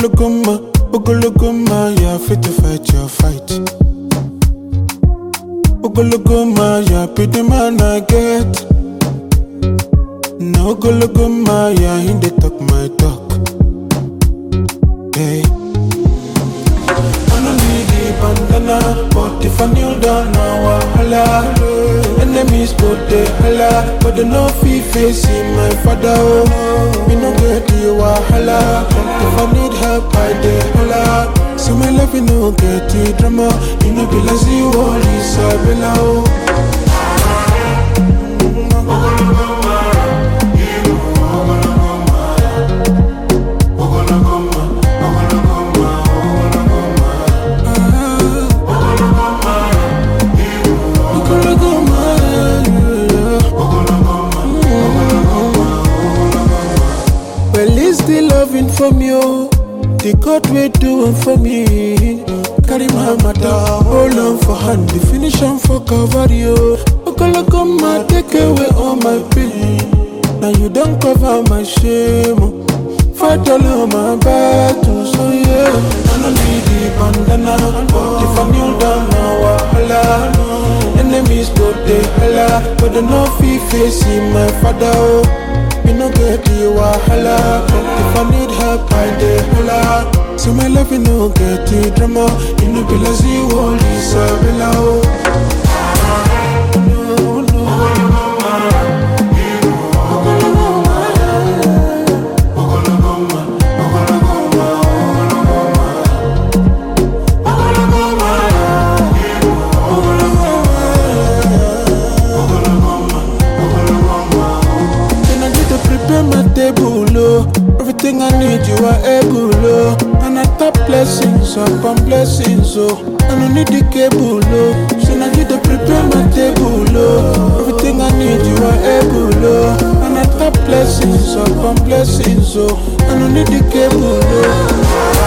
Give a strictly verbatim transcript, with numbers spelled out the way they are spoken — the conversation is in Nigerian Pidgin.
Ogologoma, Ogologoma, yeah, fit to fight your fight. Ogologoma, yeah, be the man I get. No Ogologoma, yeah, in the talk my talk. Hey, I don't need the bandana, but if I kneel down now, I holla. Enemies go they holla, but they no fit facing my father. Oh, me no get the wahala. If I need help, I dey holla. So my life you no get the drama. You know be like you all is a bella. Oh. Loving from you, the God we doing for me. Carry my matter, hold on for hand, the finish on for cover you. Ogologoma, take away all my pain. Now you don't cover my shame. Fight all of my battles, so yeah. I don't need the bandana, but if I kneel down now, I holla. Enemies go they holla, but they no fit facing my father. Oh. Me no get the wahala. If I need help, I dey holla. So my life you no get the drama. You know be like you all is a bella. No, no. Everything I need, you are able, oh. And I tap blessings upon blessings, oh. I don't need the cable, oh. So now you to prepare my table, oh. Everything I need, you are able, oh. And I tap blessings upon blessings, oh. I don't need the cable, oh.